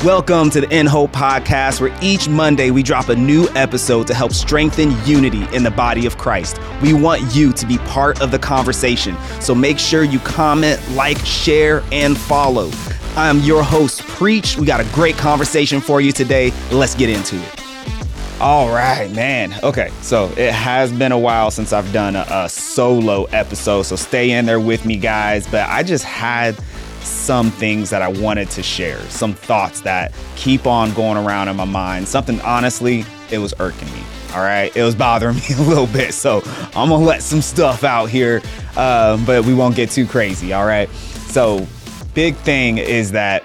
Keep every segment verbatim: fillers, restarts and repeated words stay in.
Welcome to the In Hope Podcast, where each Monday we drop a new episode to help strengthen unity in the body of Christ. We want you to be part of the conversation, so make sure you comment, like, share, and follow. I'm your host, Preach. We got a great conversation for you today. Let's get into it. All right, man. Okay, so it has been a while since I've done a, a solo episode, so stay in there with me, guys. But I just had some things that I wanted to share, some thoughts that keep on going around in my mind. Something, honestly, it was irking me. All right, it was bothering me a little bit. So I'm gonna let some stuff out here, uh, but we won't get too crazy. All right. So big thing is that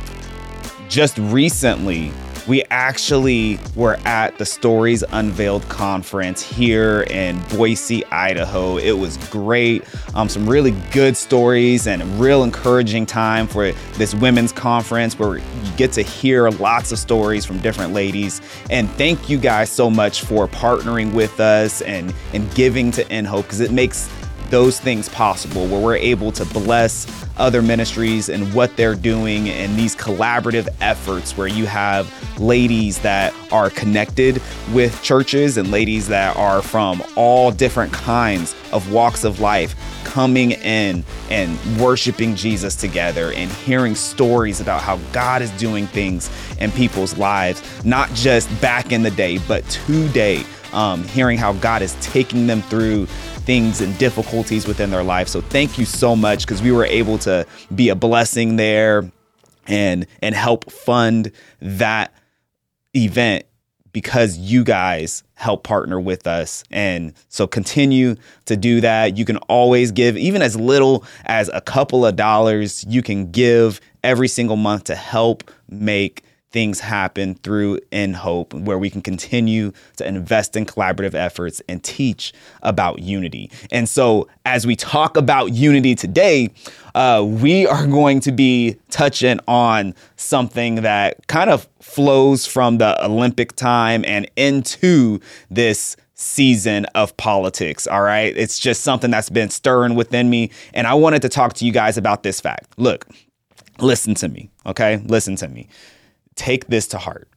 just recently, we actually were at the Stories Unveiled conference here in Boise, Idaho. It was great. Um, some really good stories and a real encouraging time for this women's conference where you get to hear lots of stories from different ladies. And thank you guys so much for partnering with us and, and giving to In Hope, because it makes those things possible, where we're able to bless other ministries and what they're doing, and these collaborative efforts where you have ladies that are connected with churches and ladies that are from all different kinds of walks of life coming in and worshiping Jesus together and hearing stories about how God is doing things in people's lives, not just back in the day, but today, um, hearing how God is taking them through things and difficulties within their life. So thank you so much, because we were able to be a blessing there and and help fund that event because you guys help partner with us. And so continue to do that. You can always give, even as little as a couple of dollars. You can give every single month to help make things happen through In Hope, where we can continue to invest in collaborative efforts and teach about unity. And so as we talk about unity today, uh, we are going to be touching on something that kind of flows from the Olympic time and into this season of politics. All right. It's just something that's been stirring within me. And I wanted to talk to you guys about this fact. Look, listen to me. OK, listen to me. Take this to heart.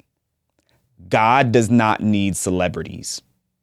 God does not need celebrities.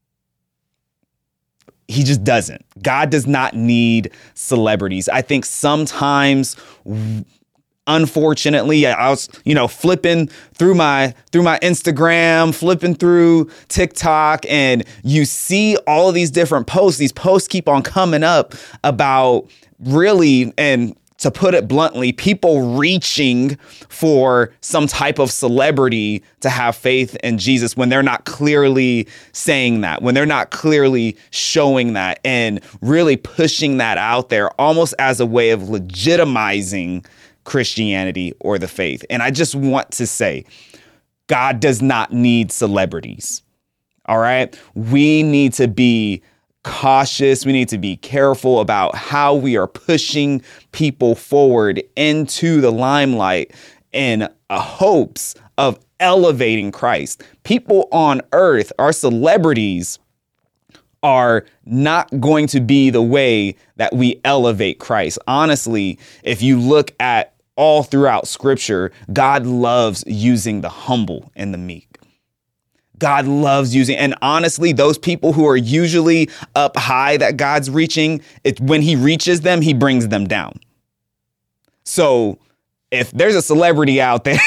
He just doesn't. God does not need celebrities. I think sometimes, unfortunately, I was, you know, flipping through my through my Instagram, flipping through TikTok, and you see all of these different posts. These posts keep on coming up about really, and to put it bluntly, people reaching for some type of celebrity to have faith in Jesus when they're not clearly saying that, when they're not clearly showing that, and really pushing that out there almost as a way of legitimizing Christianity or the faith. And I just want to say, God does not need celebrities. All right. We need to be cautious. We need to be careful about how we are pushing people forward into the limelight in a hopes of elevating Christ. People on earth, our celebrities, are not going to be the way that we elevate Christ. Honestly, if you look at all throughout Scripture, God loves using the humble and the meek. God loves using, and honestly, those people who are usually up high that God's reaching, it, when he reaches them, he brings them down. So if there's a celebrity out there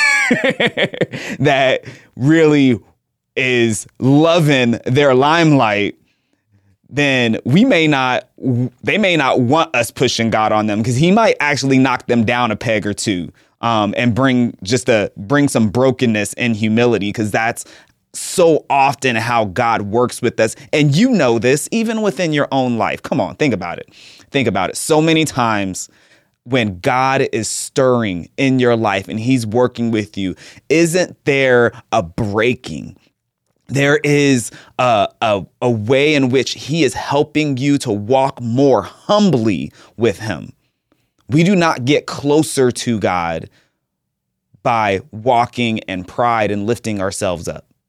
that really is loving their limelight, then we may not, they may not want us pushing God on them, because he might actually knock them down a peg or two, um, and bring just a, bring some brokenness and humility, because that's so often how God works with us. And you know this even within your own life. Come on, think about it. Think about it. So many times when God is stirring in your life and he's working with you, isn't there a breaking? There is a, a, a way in which he is helping you to walk more humbly with him. We do not get closer to God by walking in pride and lifting ourselves up.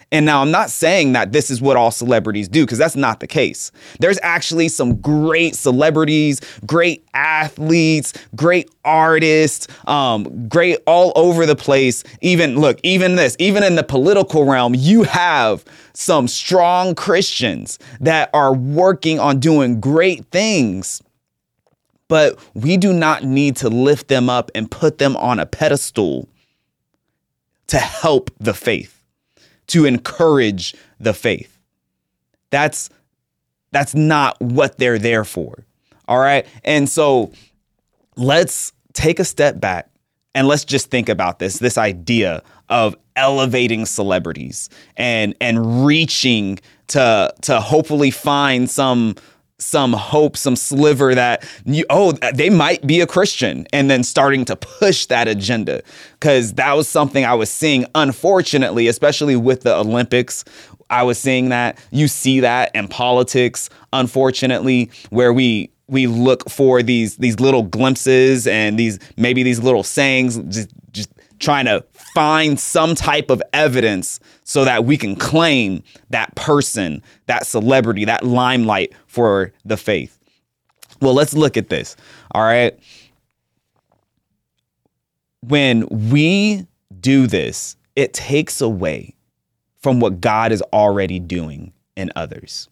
And now I'm not saying that this is what all celebrities do, because that's not the case. There's actually some great celebrities, great athletes, great artists, um, great all over the place. Even look, even this, even in the political realm, you have some strong Christians that are working on doing great things. But we do not need to lift them up and put them on a pedestal to help the faith, to encourage the faith. That's that's not what they're there for. All right. And so let's take a step back and let's just think about this, this idea of elevating celebrities and and reaching to to hopefully find some some hope, some sliver that, you, oh, they might be a Christian, and then starting to push that agenda. Because that was something I was seeing, unfortunately, especially with the Olympics. I was seeing that. You see that in politics, unfortunately, where we we look for these these little glimpses and these maybe these little sayings, just, just trying to find some type of evidence so that we can claim that person, that celebrity, that limelight for the faith. Well, let's look at this. All right. When we do this, it takes away from what God is already doing in others.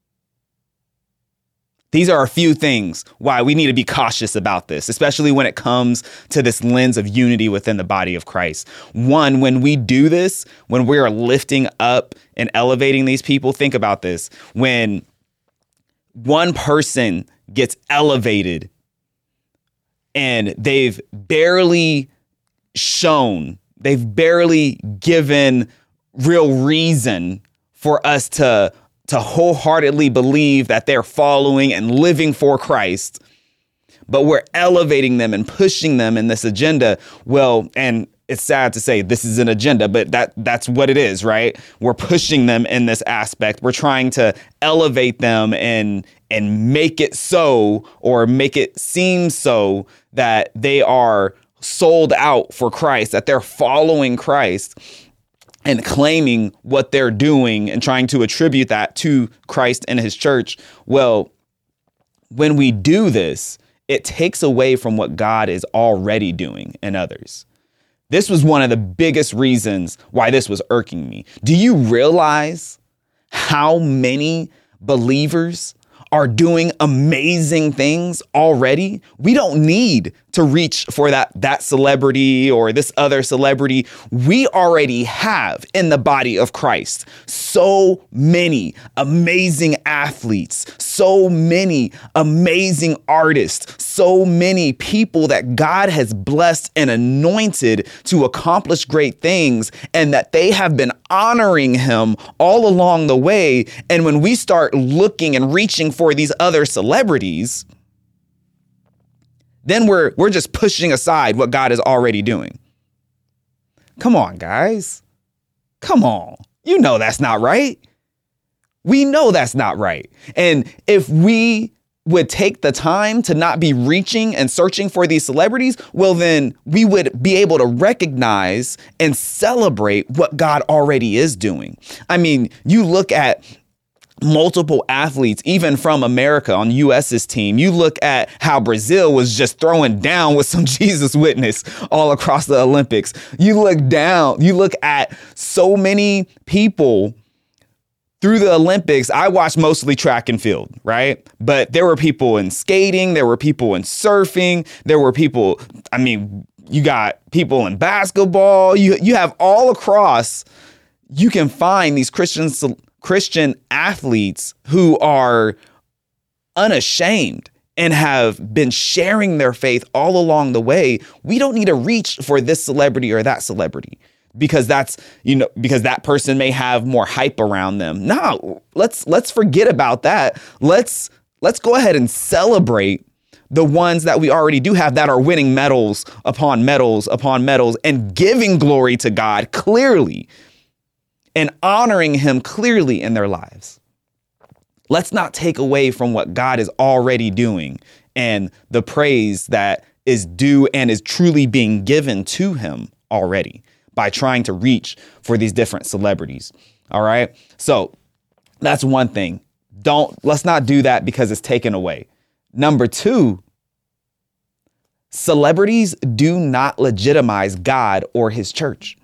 These are a few things why we need to be cautious about this, especially when it comes to this lens of unity within the body of Christ. One, when we do this, when we are lifting up and elevating these people, think about this. When one person gets elevated and they've barely shown, they've barely given real reason for us to to wholeheartedly believe that they're following and living for Christ, but we're elevating them and pushing them in this agenda. Well, and it's sad to say this is an agenda, but that that's what it is, right? We're pushing them in this aspect. We're trying to elevate them and and make it so, or make it seem so, that they are sold out for Christ, that they're following Christ, and claiming what they're doing and trying to attribute that to Christ and his church. Well, when we do this, it takes away from what God is already doing in others. This was one of the biggest reasons why this was irking me. Do you realize how many believers are doing amazing things already? We don't need to reach for that, that celebrity or this other celebrity. We already have in the body of Christ so many amazing athletes, so many amazing artists, so many people that God has blessed and anointed to accomplish great things, and that they have been honoring him all along the way. And when we start looking and reaching for these other celebrities, then we're we're just pushing aside what God is already doing. Come on, guys. Come on. You know that's not right. We know that's not right. And if we would take the time to not be reaching and searching for these celebrities, well, then we would be able to recognize and celebrate what God already is doing. I mean, you look at multiple athletes, even from America on U S's team. You look at how Brazil was just throwing down with some Jesus witness all across the Olympics. You look down, you look at so many people through the Olympics. I watched mostly track and field, right? But there were people in skating, there were people in surfing, there were people, I mean, you got people in basketball, you you have all across, you can find these Christians Christian athletes who are unashamed and have been sharing their faith all along the way. We don't need to reach for this celebrity or that celebrity because that's, you know, because that person may have more hype around them. No, let's let's forget about that. Let's let's go ahead and celebrate the ones that we already do have that are winning medals upon medals upon medals and giving glory to God clearly and honoring him clearly in their lives. Let's not take away from what God is already doing and the praise that is due and is truly being given to him already by trying to reach for these different celebrities. All right. So that's one thing. Don't let's not do that because it's taken away. Number two, celebrities do not legitimize God or his church.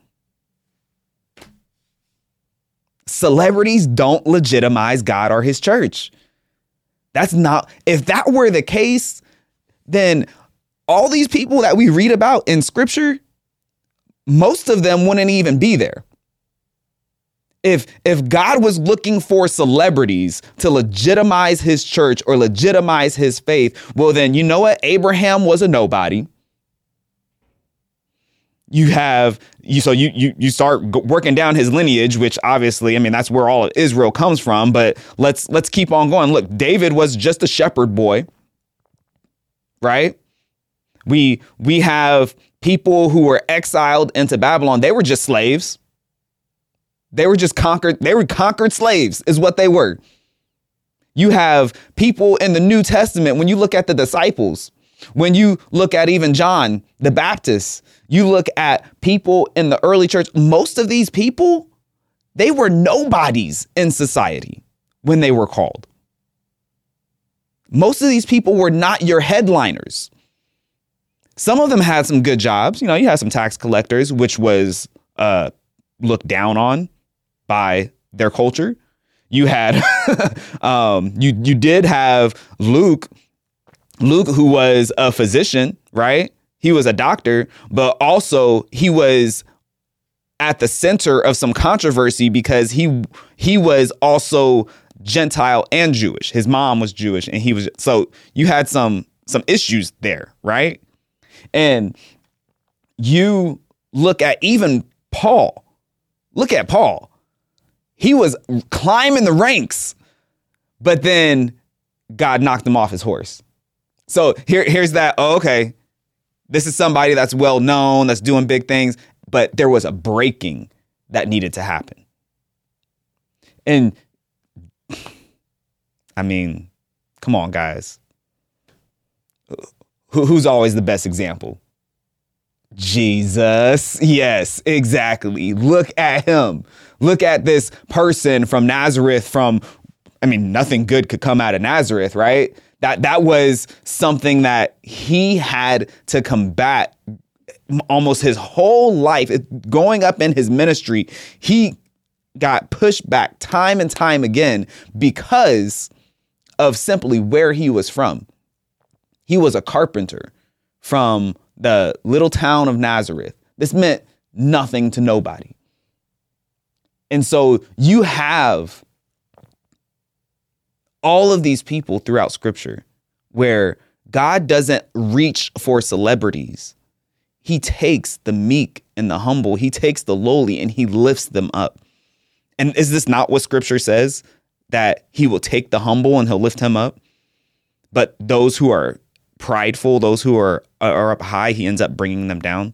Celebrities don't legitimize God or his church. That's not, if that were the case, then all these people that we read about in scripture, most of them wouldn't even be there. If if God was looking for celebrities to legitimize his church or legitimize his faith, well, then you know what? Abraham was a nobody. You have you so you you you start working down his lineage, which obviously, I mean, that's where all of Israel comes from. But let's let's keep on going. Look, David was just a shepherd boy, right? We we have people who were exiled into Babylon. They were just slaves. They were just conquered. They were conquered slaves is what they were. You have people in the New Testament. When you look at the disciples, when you look at even John the Baptist, you look at people in the early church. Most of these people, they were nobodies in society when they were called. Most of these people were not your headliners. Some of them had some good jobs. You know, you had some tax collectors, which was uh, looked down on by their culture. You had, um, you you did have Luke, Luke, who was a physician, right? He was a doctor, but also he was at the center of some controversy because he he was also Gentile and Jewish. His mom was Jewish, and he was, so you had some some issues there, right? And you look at even Paul. Look at Paul. He was climbing the ranks, but then God knocked him off his horse. So here, here's that. Oh, okay, this is somebody that's well known, that's doing big things, but there was a breaking that needed to happen. And I mean, come on, guys. Who, who's always the best example? Jesus. Yes, exactly. Look at him. Look at this person from Nazareth from, I mean, nothing good could come out of Nazareth, right? That that was something that he had to combat almost his whole life. It, going up in his ministry, he got pushed back time and time again because of simply where he was from. He was a carpenter from the little town of Nazareth. This meant nothing to nobody. And so you have all of these people throughout scripture where God doesn't reach for celebrities. He takes the meek and the humble. He takes the lowly and he lifts them up. And is this not what scripture says? That he will take the humble and he'll lift him up? But those who are prideful, those who are, are up high, he ends up bringing them down.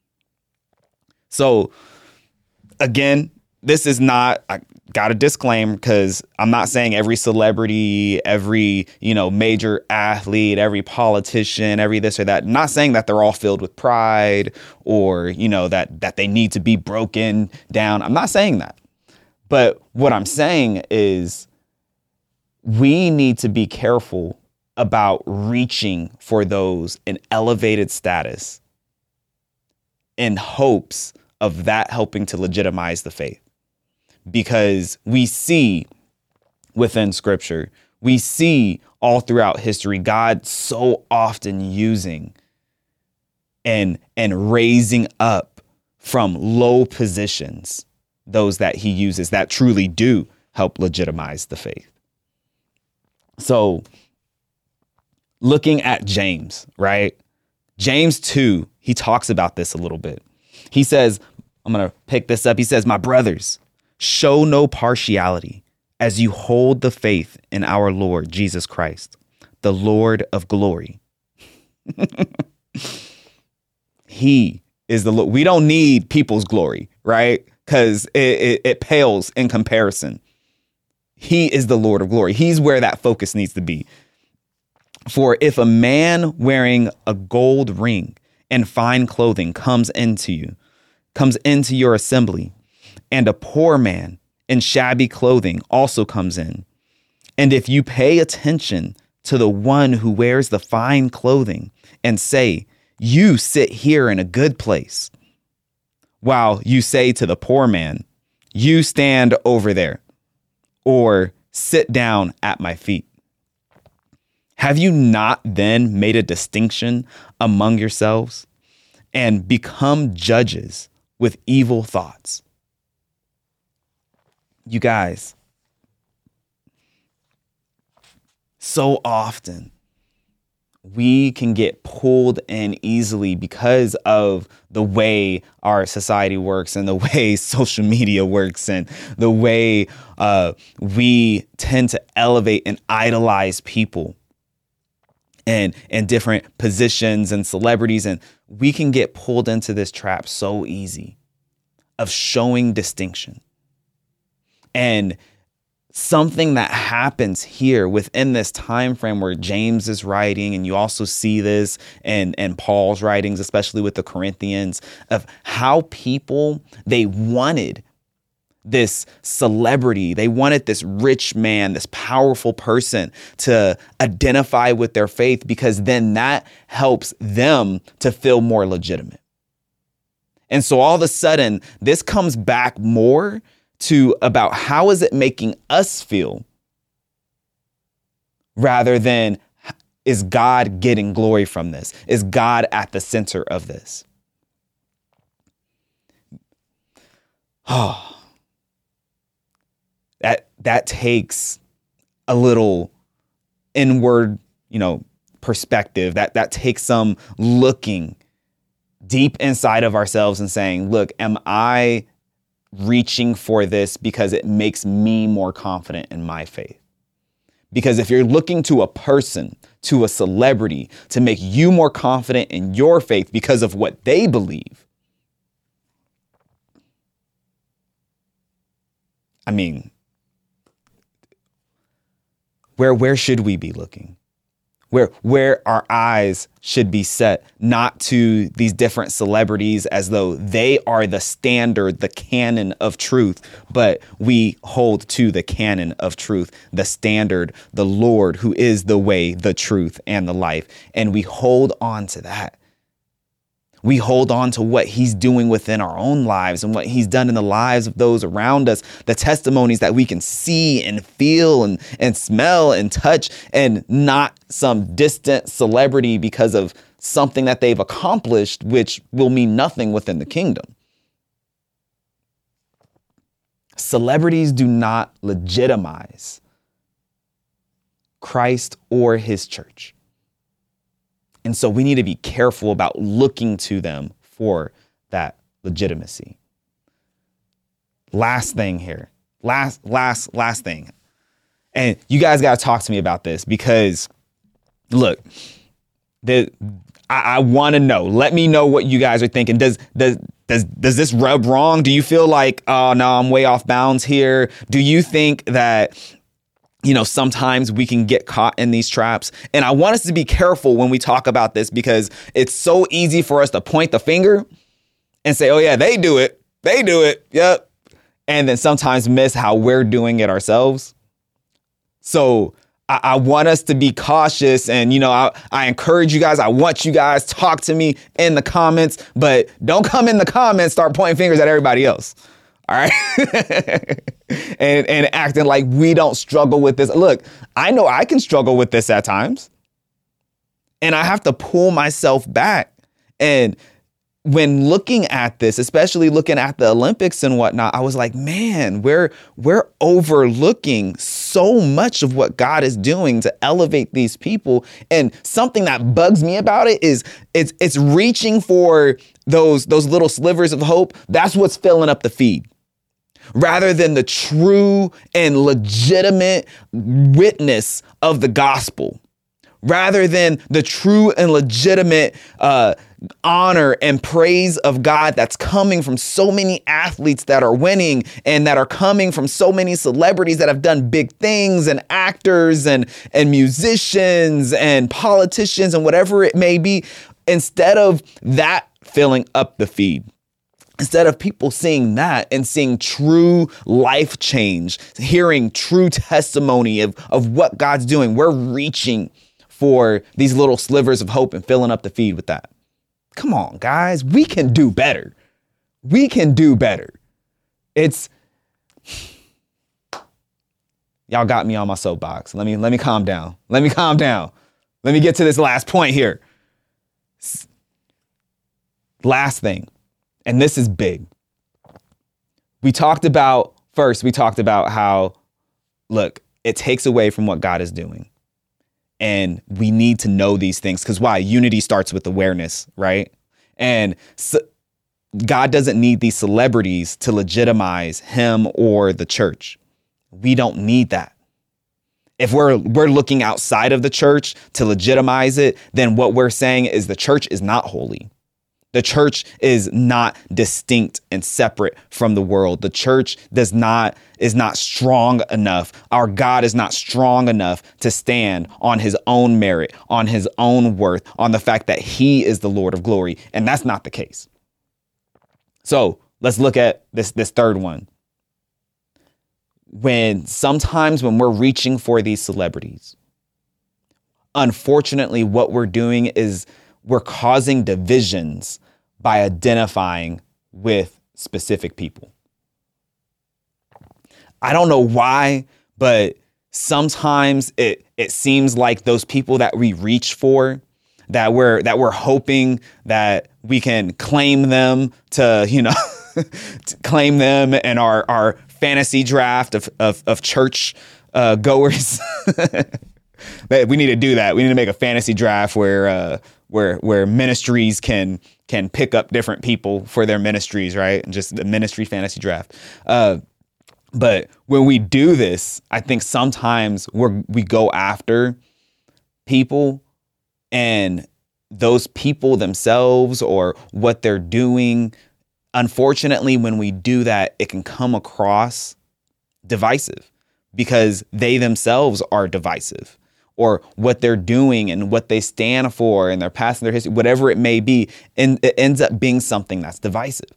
So again, this is not, I got to disclaim, because I'm not saying every celebrity, every, you know, major athlete, every politician, every this or that. I'm not saying that they're all filled with pride or, you know, that that they need to be broken down. I'm not saying that. But what I'm saying is we need to be careful about reaching for those in elevated status in hopes of that helping to legitimize the faith. Because we see within scripture, we see all throughout history, God so often using and, and raising up from low positions those that he uses that truly do help legitimize the faith. So looking at James, right? James two, he talks about this a little bit. He says, I'm going to pick this up. He says, my brothers, show no partiality as you hold the faith in our Lord Jesus Christ, the Lord of glory. He is the Lord. We don't need people's glory, right? Because it, it, it pales in comparison. He is the Lord of glory. He's where that focus needs to be. For if a man wearing a gold ring and fine clothing comes into you, comes into your assembly, and a poor man and shabby clothing also comes in. And if you pay attention to the one who wears the fine clothing and say, you sit here in a good place, while you say to the poor man, you stand over there, or sit down at my feet. Have you not then made a distinction among yourselves and become judges with evil thoughts? You guys, so often we can get pulled in easily because of the way our society works and the way social media works and the way uh, we tend to elevate and idolize people and and different positions and celebrities. And we can get pulled into this trap so easy of showing distinction. And something that happens here within this time frame where James is writing, and you also see this in, in Paul's writings, especially with the Corinthians, of how people, they wanted this celebrity. They wanted this rich man, this powerful person to identify with their faith, because then that helps them to feel more legitimate. And so all of a sudden, this comes back more to about how is it making us feel, rather than is God getting glory from this? Is God at the center of this? Oh, that that takes a little inward, you know, perspective. That that takes some looking deep inside of ourselves and saying, look, am I reaching for this because it makes me more confident in my faith? Because if you're looking to a person, to a celebrity, to make you more confident in your faith because of what they believe, I mean, where where should we be looking? Where where our eyes should be set, not to these different celebrities as though they are the standard, the canon of truth, but we hold to the canon of truth, the standard, the Lord, who is the way, the truth, and the life. And we hold on to that. We hold on to what he's doing within our own lives and what he's done in the lives of those around us, the testimonies that we can see and feel and, and smell and touch, and not some distant celebrity because of something that they've accomplished, which will mean nothing within the kingdom. Celebrities do not legitimize Christ or his church. And so we need to be careful about looking to them for that legitimacy. Last thing here, last, last, last thing. And you guys got to talk to me about this, because look, the, I, I want to know, let me know what you guys are thinking. Does, does, does, does this rub wrong? Do you feel like, oh no, I'm way off bounds here? Do you think that, you know, sometimes we can get caught in these traps? And I want us to be careful when we talk about this, because it's so easy for us to point the finger and say, oh yeah, they do it. They do it. Yep. And then sometimes miss how we're doing it ourselves. So I, I want us to be cautious. And, you know, I, I encourage you guys. I want you guys talk to me in the comments, but don't come in the comments, start pointing fingers at everybody else. All right. and and acting like we don't struggle with this. Look, I know I can struggle with this at times, and I have to pull myself back. And when looking at this, especially looking at the Olympics and whatnot, I was like, man, we're we're overlooking so much of what God is doing to elevate these people. And something that bugs me about it is it's it's reaching for those those little slivers of hope. That's what's filling up the feed, rather than the true and legitimate witness of the gospel, rather than the true and legitimate uh, honor and praise of God that's coming from so many athletes that are winning, and that are coming from so many celebrities that have done big things, and actors and, and musicians and politicians and whatever it may be, instead of that filling up the feed. Instead of people seeing that and seeing true life change, hearing true testimony of, of what God's doing, we're reaching for these little slivers of hope and filling up the feed with that. Come on, guys, we can do better. We can do better. It's, y'all got me on my soapbox. Let me, let me calm down. Let me calm down. Let me get to this last point here. Last thing. And this is big. We talked about, first, we talked about how, look, it takes away from what God is doing. And we need to know these things because why? Unity starts with awareness, right? And so God doesn't need these celebrities to legitimize him or the church. We don't need that. If we're we're looking outside of the church to legitimize it, then what we're saying is the church is not holy. The church is not distinct and separate from the world. The church does not is not strong enough. Our God is not strong enough to stand on his own merit, on his own worth, on the fact that he is the Lord of glory. And that's not the case. So let's look at this, this third one. When sometimes when we're reaching for these celebrities, unfortunately, what we're doing is we're causing divisions by identifying with specific people. I don't know why, but sometimes it it seems like those people that we reach for, that we're that we're hoping that we can claim them to, you know, to claim them in our, our fantasy draft of of, of church uh, goers. We need to do that. We need to make a fantasy draft where uh, where where ministries can can pick up different people for their ministries, right? And just the ministry fantasy draft. Uh, but when we do this, I think sometimes we're we go after people and those people themselves or what they're doing. Unfortunately, when we do that, it can come across divisive because they themselves are divisive. Or what they're doing and what they stand for and their past and their history, whatever it may be, and it ends up being something that's divisive.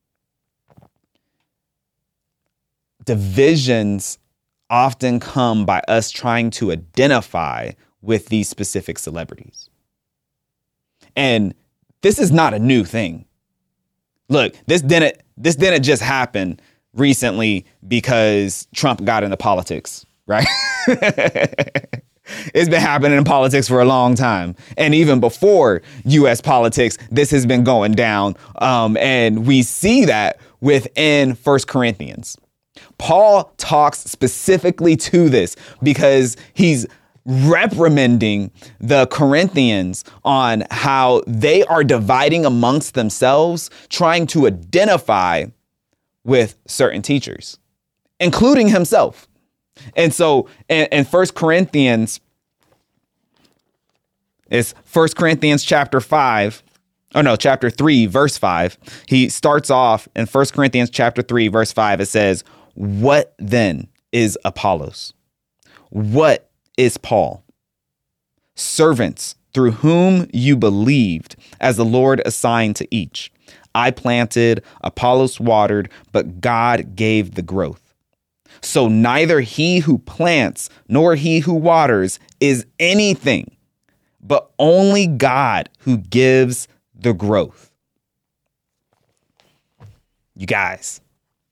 Divisions often come by us trying to identify with these specific celebrities. And this is not a new thing. Look, this didn't this didn't just happen recently because Trump got into politics, right? It's been happening in politics for a long time. And even before U S politics, this has been going down. Um, and we see that within First Corinthians. Paul talks specifically to this because he's reprimanding the Corinthians on how they are dividing amongst themselves, trying to identify with certain teachers, including himself. And so in, in First Corinthians, it's First Corinthians chapter five. Oh, no, chapter three, verse five. He starts off in First Corinthians chapter three, verse five. It says, "What then is Apollos? What is Paul? Servants through whom you believed as the Lord assigned to each. I planted, Apollos watered, but God gave the growth. So neither he who plants nor he who waters is anything, but only God who gives the growth." You guys,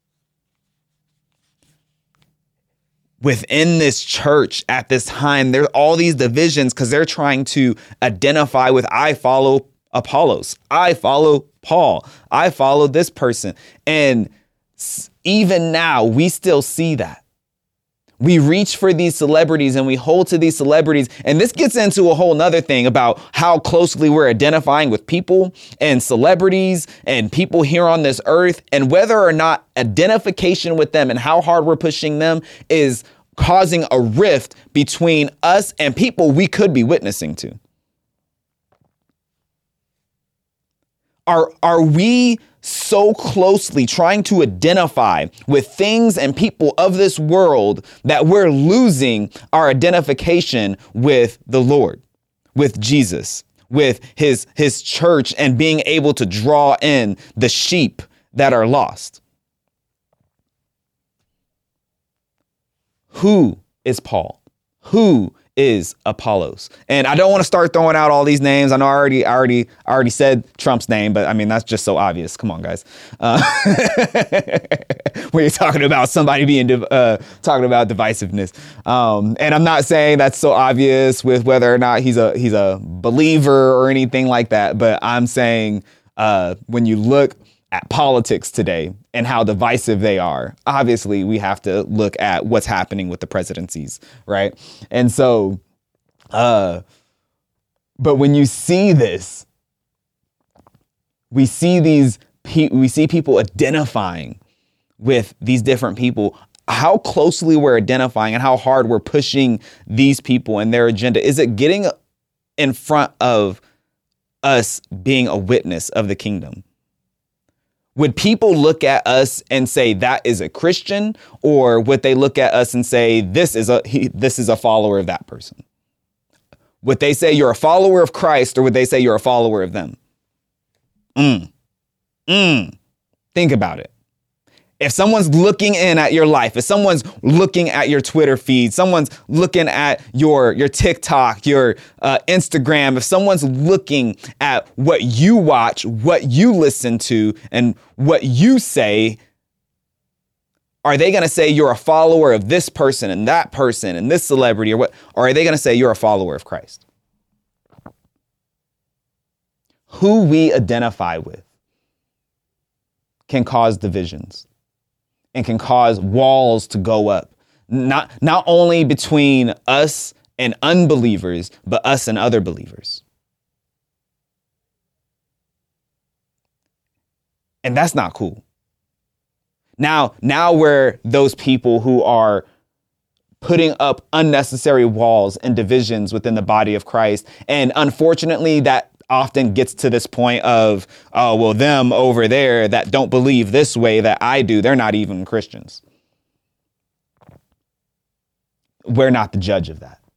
within this church at this time, there's all these divisions because they're trying to identify with, I follow Apollos, I follow Paul, I follow this person. And even now, we still see that. We reach for these celebrities and we hold to these celebrities. And this gets into a whole nother thing about how closely we're identifying with people and celebrities and people here on this earth, and whether or not identification with them and how hard we're pushing them is causing a rift between us and people we could be witnessing to. Are, are we so closely trying to identify with things and people of this world that we're losing our identification with the Lord, with Jesus, with his, his church, and being able to draw in the sheep that are lost. Who is Paul? Who is Apollos? And I don't want to start throwing out all these names. I know I already, I already, I already said Trump's name, but I mean, that's just so obvious. Come on, guys. Uh, when you're talking about somebody being, uh, talking about divisiveness. Um, and I'm not saying that's so obvious with whether or not he's a, he's a believer or anything like that. But I'm saying, uh, when you look at politics today and how divisive they are, obviously we have to look at what's happening with the presidencies, right? And so, uh, but when you see this, we see these, pe- we see people identifying with these different people, how closely we're identifying and how hard we're pushing these people and their agenda. Is it getting in front of us being a witness of the kingdom? Would people look at us and say that is a Christian, or would they look at us and say this is a he, this is a follower of that person? Would they say you're a follower of Christ, or would they say you're a follower of them? Mm. Mm. Think about it. If someone's looking in at your life, if someone's looking at your Twitter feed, someone's looking at your, your TikTok, your uh, Instagram, if someone's looking at what you watch, what you listen to, and what you say, are they going to say you're a follower of this person and that person and this celebrity, or what? Or are they going to say you're a follower of Christ? Who we identify with can cause divisions and can cause walls to go up, not, not only between us and unbelievers, but us and other believers. And that's not cool. Now, now we're those people who are putting up unnecessary walls and divisions within the body of Christ. And unfortunately, that often gets to this point of, oh, well, them over there that don't believe this way that I do, they're not even Christians. We're not the judge of that.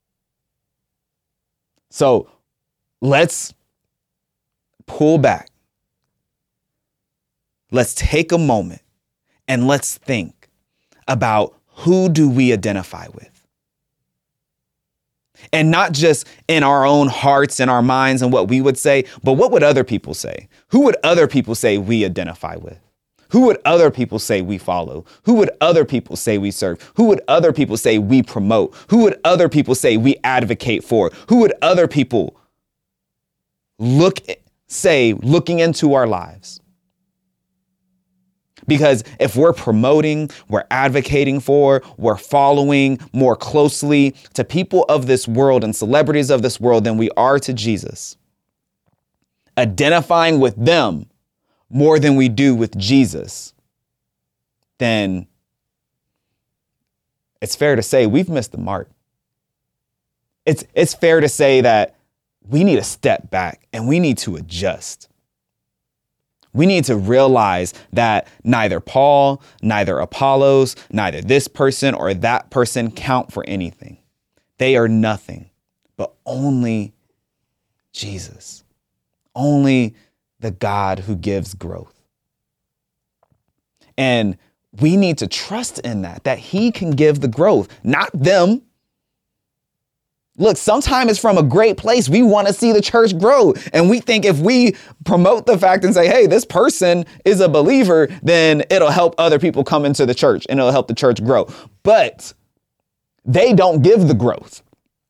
So let's pull back. Let's take a moment and let's think about, who do we identify with? And not just in our own hearts and our minds and what we would say, but what would other people say? Who would other people say we identify with? Who would other people say we follow? Who would other people say we serve? Who would other people say we promote? Who would other people say we advocate for? Who would other people look, say, looking into our lives? Because if we're promoting, we're advocating for, we're following more closely to people of this world and celebrities of this world than we are to Jesus, identifying with them more than we do with Jesus, then it's fair to say we've missed the mark. It's, it's fair to say that we need to step back and we need to adjust. We need to realize that neither Paul, neither Apollos, neither this person or that person count for anything. They are nothing, but only Jesus, only the God who gives growth. And we need to trust in that, that he can give the growth, not them. Look, sometimes it's from a great place. We want to see the church grow. And we think if we promote the fact and say, hey, this person is a believer, then it'll help other people come into the church and it'll help the church grow. But they don't give the growth.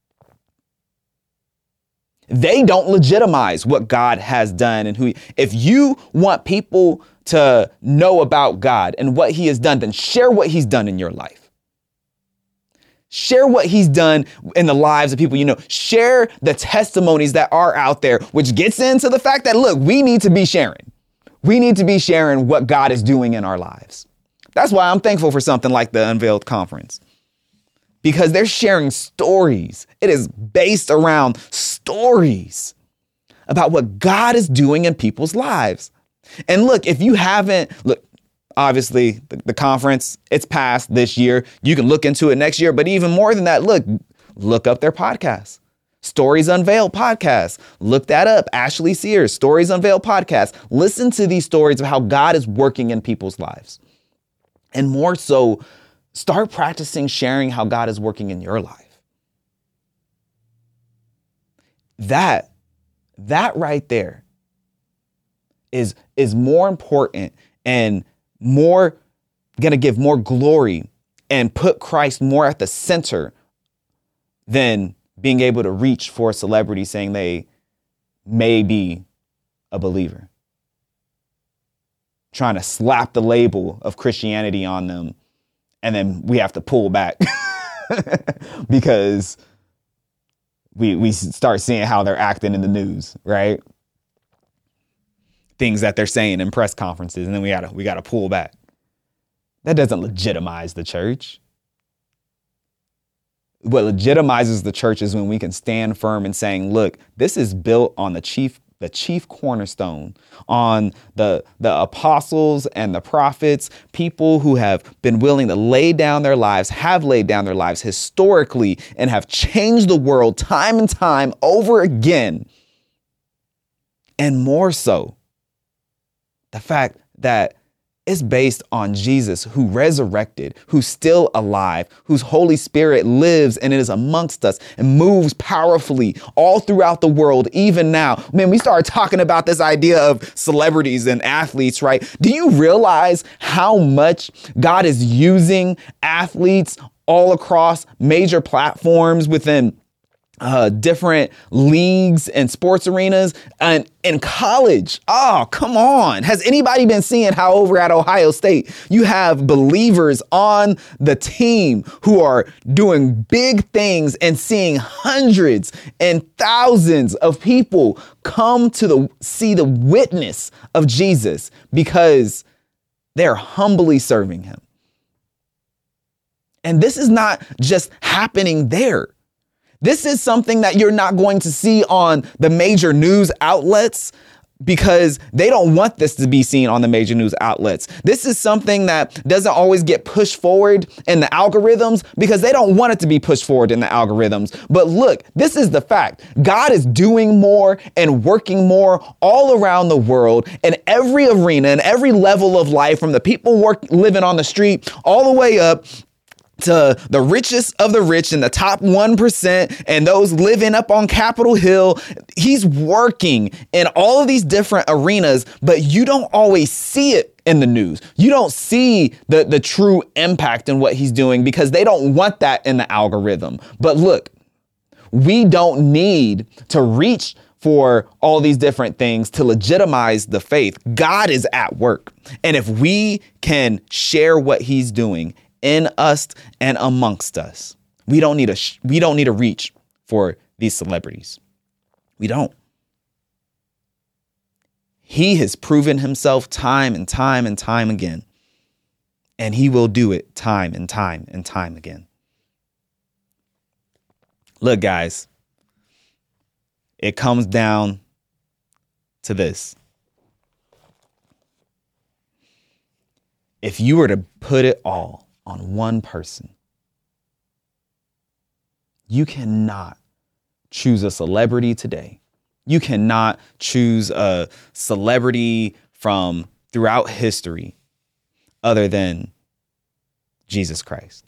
They don't legitimize what God has done and who he, if you want people to know about God and what he has done, then share what he's done in your life. Share what he's done in the lives of people you know. Share the testimonies that are out there, which gets into the fact that, look, we need to be sharing. We need to be sharing what God is doing in our lives. That's why I'm thankful for something like the Unveiled Conference, because they're sharing stories. It is based around stories about what God is doing in people's lives. And look, if you haven't, look, obviously, the, the conference, it's passed this year. You can look into it next year. But even more than that, look, look up their podcasts. Stories Unveiled podcast. Look that up. Ashley Sears, Stories Unveiled podcast. Listen to these stories of how God is working in people's lives. And more so, start practicing sharing how God is working in your life. That, that right there is, is more important and more going to give more glory and put Christ more at the center than being able to reach for a celebrity saying they may be a believer. Trying to slap the label of Christianity on them, and then we have to pull back because we we start seeing how they're acting in the news, right? Things that they're saying in press conferences, and then we gotta we gotta pull back. That doesn't legitimize the church. What legitimizes the church is when we can stand firm in saying, look, this is built on the chief, the chief cornerstone, on the, the apostles and the prophets, people who have been willing to lay down their lives, have laid down their lives historically, and have changed the world time and time over again. And more so, the fact that it's based on Jesus, who resurrected, who's still alive, whose Holy Spirit lives and it is amongst us and moves powerfully all throughout the world, even now. Man, we started talking about this idea of celebrities and athletes, right? Do you realize how much God is using athletes all across major platforms within Uh, different leagues and sports arenas and in college? Oh, come on. Has anybody been seeing how over at Ohio State, you have believers on the team who are doing big things and seeing hundreds and thousands of people come to the see the witness of Jesus because they're humbly serving him. And this is not just happening there. This is something that you're not going to see on the major news outlets because they don't want this to be seen on the major news outlets. This is something that doesn't always get pushed forward in the algorithms because they don't want it to be pushed forward in the algorithms. But look, this is the fact. God is doing more and working more all around the world in every arena and every level of life, from the people work, living on the street all the way up to the richest of the rich in the top one percent and those living up on Capitol Hill. He's working in all of these different arenas, but you don't always see it in the news. You don't see the, the true impact in what he's doing because they don't want that in the algorithm. But look, we don't need to reach for all these different things to legitimize the faith. God is at work. And if we can share what he's doing in us and amongst us, we don't need a sh- we don't need to reach for these celebrities. We don't. He has proven himself time and time and time again, and he will do it time and time and time again. Look, guys, it comes down to this. If you were to put it all on one person, you cannot choose a celebrity today. You cannot choose a celebrity from throughout history other than Jesus Christ.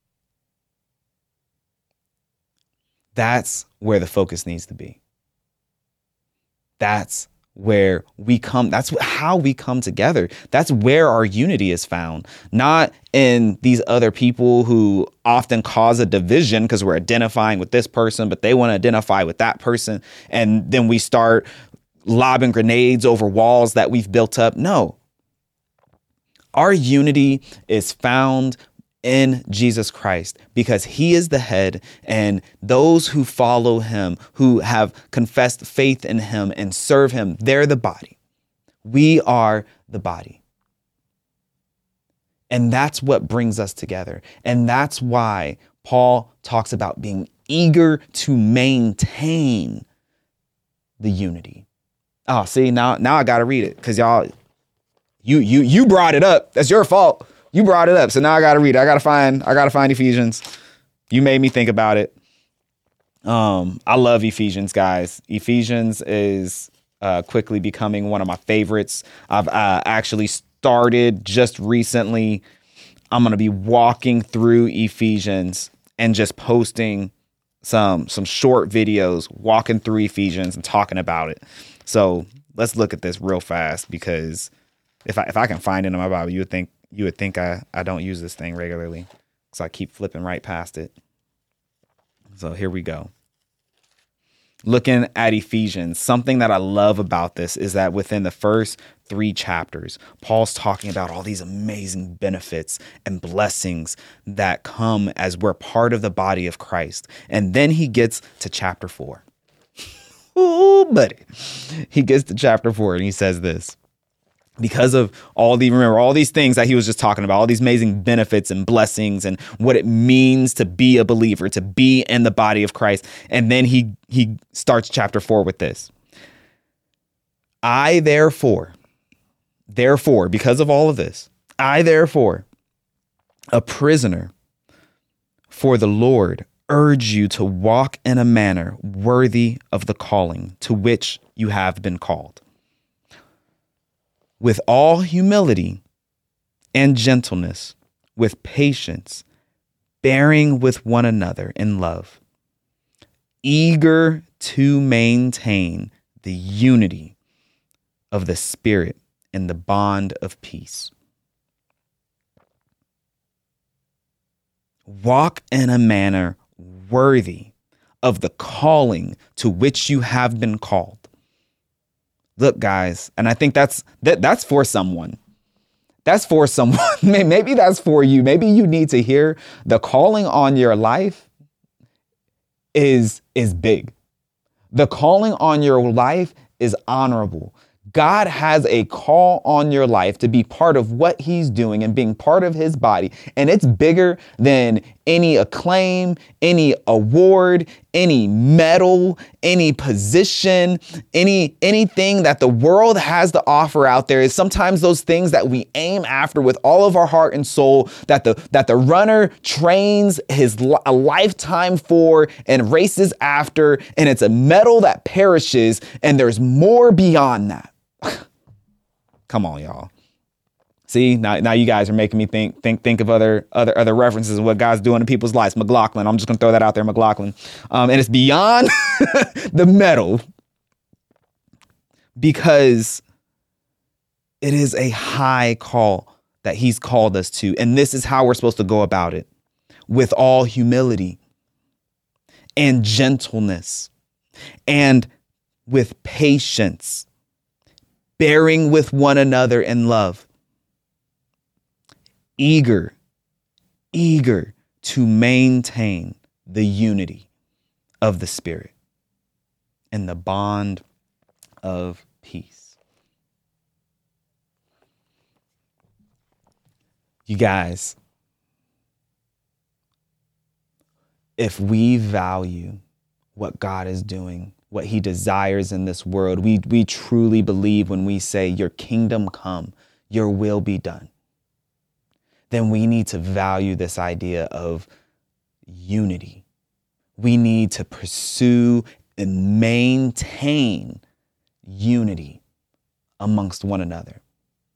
That's where the focus needs to be. That's where we come. That's how we come together. That's where our unity is found, not in these other people who often cause a division because we're identifying with this person, but they want to identify with that person. And then we start lobbing grenades over walls that we've built up. No, our unity is found in Jesus Christ because he is the head, and those who follow him, who have confessed faith in him and serve him, they're the body. We are the body. And that's what brings us together. And that's why Paul talks about being eager to maintain the unity. Oh, see, now, now I got to read it because y'all, you, you, you brought it up. That's your fault. You brought it up. So now I got to read it. I got to find, I got to find Ephesians. You made me think about it. Um, I love Ephesians, guys. Ephesians is uh, quickly becoming one of my favorites. I've uh, actually started just recently. I'm going to be walking through Ephesians and just posting some some short videos, walking through Ephesians and talking about it. So let's look at this real fast, because if I if I can find it in my Bible, you would think you would think I, I don't use this thing regularly, because I keep flipping right past it. So here we go. Looking at Ephesians, something that I love about this is that within the first three chapters, Paul's talking about all these amazing benefits and blessings that come as we're part of the body of Christ. And then he gets to chapter four. Ooh, buddy. He gets to chapter four and he says this. Because of all the, remember, all these things that he was just talking about, all these amazing benefits and blessings and what it means to be a believer, to be in the body of Christ. And then he he starts chapter four with this. I therefore, therefore, because of all of this, I therefore, a prisoner for the Lord, urge you to walk in a manner worthy of the calling to which you have been called, with all humility and gentleness, with patience, bearing with one another in love, eager to maintain the unity of the Spirit in the bond of peace. Walk in a manner worthy of the calling to which you have been called. Look, guys, and I think that's that that's for someone. That's for someone. Maybe that's for you. Maybe you need to hear the calling on your life is is big. The calling on your life is honorable. God has a call on your life to be part of what he's doing and being part of his body. And it's bigger than any acclaim, any award, any medal, any position, any anything that the world has to offer out there. Is sometimes those things that we aim after with all of our heart and soul, that the that the runner trains his a lifetime for and races after, and it's a medal that perishes, and there's more beyond that. Come on, y'all. See, now, now you guys are making me think, think, think of other, other, other references of what God's doing in people's lives. McLaughlin. I'm just gonna throw that out there, McLaughlin. Um, and it's beyond the medal, because it is a high call that he's called us to. And this is how we're supposed to go about it, with all humility and gentleness and with patience, bearing with one another in love, eager, eager to maintain the unity of the Spirit and the bond of peace. You guys, if we value what God is doing, what he desires in this world, we we truly believe when we say, your kingdom come, your will be done, then we need to value this idea of unity. We need to pursue and maintain unity amongst one another.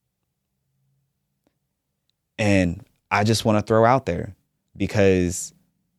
And I just want to throw out there, because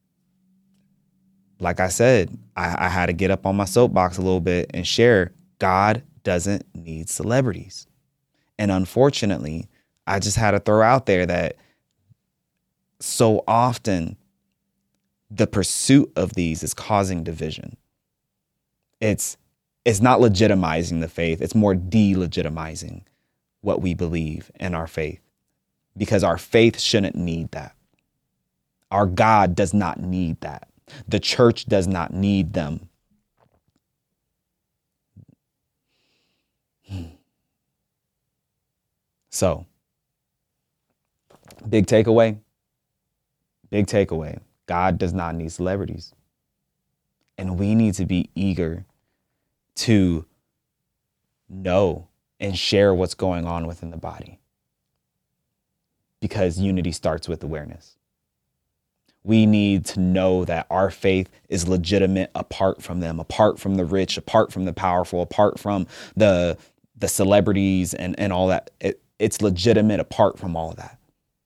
like I said, I, I had to get up on my soapbox a little bit and share, God doesn't need celebrities. And unfortunately, I just had to throw out there that so often the pursuit of these is causing division. It's it's not legitimizing the faith. It's more delegitimizing what we believe in our faith, because our faith shouldn't need that. Our God does not need that. The church does not need them. So, big takeaway, big takeaway. God does not need celebrities. And we need to be eager to know and share what's going on within the body, because unity starts with awareness. we need to know that our faith is legitimate apart from them, apart from the rich, apart from the powerful, apart from the the celebrities and, and all that. It, it's legitimate apart from all of that.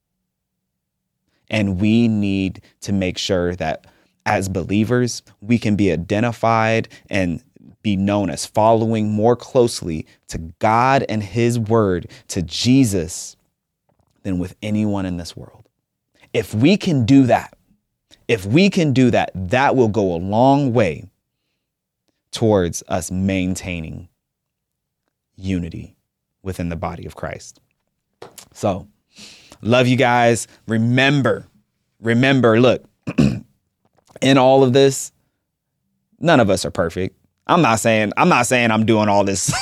And we need to make sure that as believers, we can be identified and be known as following more closely to God and his word, to Jesus, than with anyone in this world. If we can do that, if we can do that, that will go a long way towards us maintaining unity within the body of Christ. So, love you guys. Remember, remember, look, in all of this, none of us are perfect. I'm not saying, I'm not saying I'm doing all this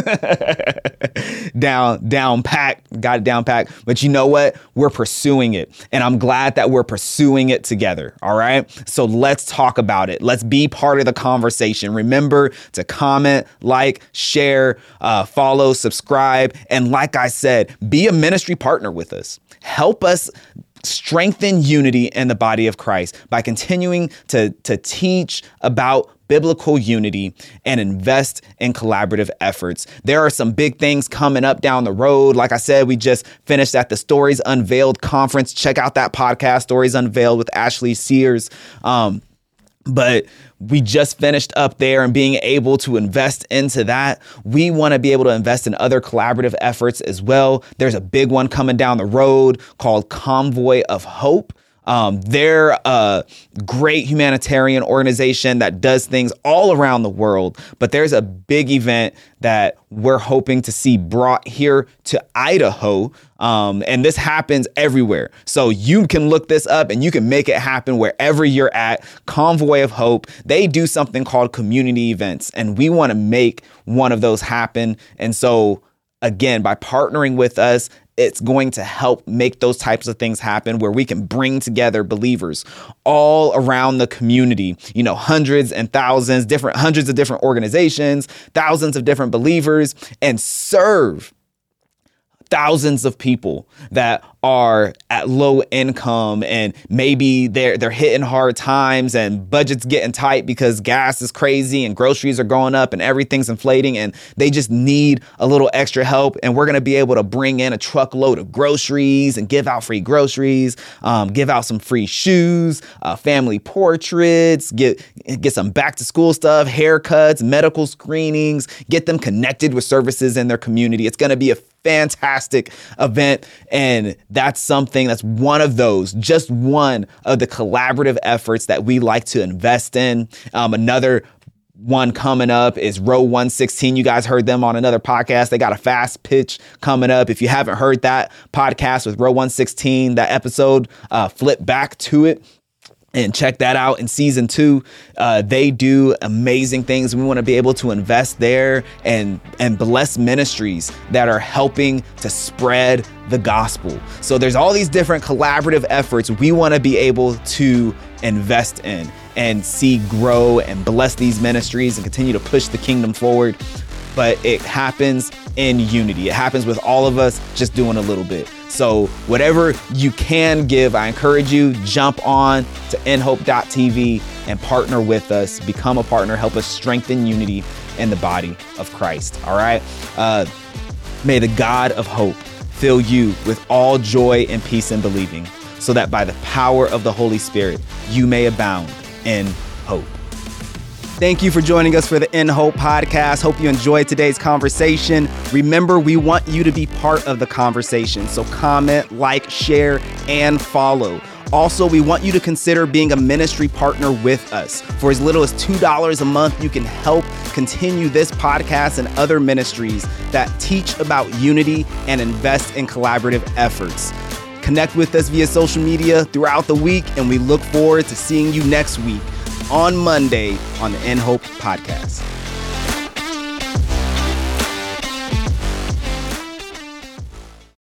down, down packed, got it down packed. But you know what? We're pursuing it. And I'm glad that we're pursuing it together. All right. So let's talk about it. Let's be part of the conversation. Remember to comment, like, share, uh, follow, subscribe. And like I said, be a ministry partner with us. Help us strengthen unity in the body of Christ by continuing to, to teach about biblical unity and invest in collaborative efforts. There are some big things coming up down the road. Like I said, we just finished at the Stories Unveiled conference. Check out that podcast, Stories Unveiled with Ashley Sears. Um, but we just finished up there and being able to invest into that. We want to be able to invest in other collaborative efforts as well. There's a big one coming down the road called Convoy of Hope. Um, they're a great humanitarian organization that does things all around the world. But there's a big event that we're hoping to see brought here to Idaho. Um, and this happens everywhere. So you can look this up and you can make it happen wherever you're at. Convoy of Hope. They do something called community events, and we want to make one of those happen. And so, again, by partnering with us, it's going to help make those types of things happen where we can bring together believers all around the community, you know, hundreds and thousands, different hundreds of different organizations, thousands of different believers, and serve thousands of people that are at low income and maybe they're they're hitting hard times and budgets getting tight because gas is crazy and groceries are going up and everything's inflating and they just need a little extra help. And we're going to be able to bring in a truckload of groceries and give out free groceries, um, give out some free shoes, uh, family portraits, get get some back to school stuff, haircuts, medical screenings, get them connected with services in their community. It's going to be a fantastic event. And that's something that's one of those, just one of the collaborative efforts that we like to invest in. Um, another one coming up is Row one sixteen. You guys heard them on another podcast. They got a fast pitch coming up. If you haven't heard that podcast with Row one sixteen, that episode, uh, flip back to it and check that out in season two. Uh, they do amazing things. We want to be able to invest there and, and bless ministries that are helping to spread the gospel. So there's all these different collaborative efforts we want to be able to invest in and see grow and bless these ministries and continue to push the kingdom forward. But it happens in unity. It happens with all of us just doing a little bit. So whatever you can give, I encourage you, jump on to n hope dot t v and partner with us, become a partner, help us strengthen unity in the body of Christ. All right. Uh, may the God of hope fill you with all joy and peace in believing, so that by the power of the Holy Spirit, you may abound in hope. Thank you for joining us for the In Hope podcast. Hope you enjoyed today's conversation. Remember, we want you to be part of the conversation. So comment, like, share, and follow. Also, we want you to consider being a ministry partner with us. For as little as two dollars a month, you can help continue this podcast and other ministries that teach about unity and invest in collaborative efforts. Connect with us via social media throughout the week, and we look forward to seeing you next week on Monday on the In Hope podcast.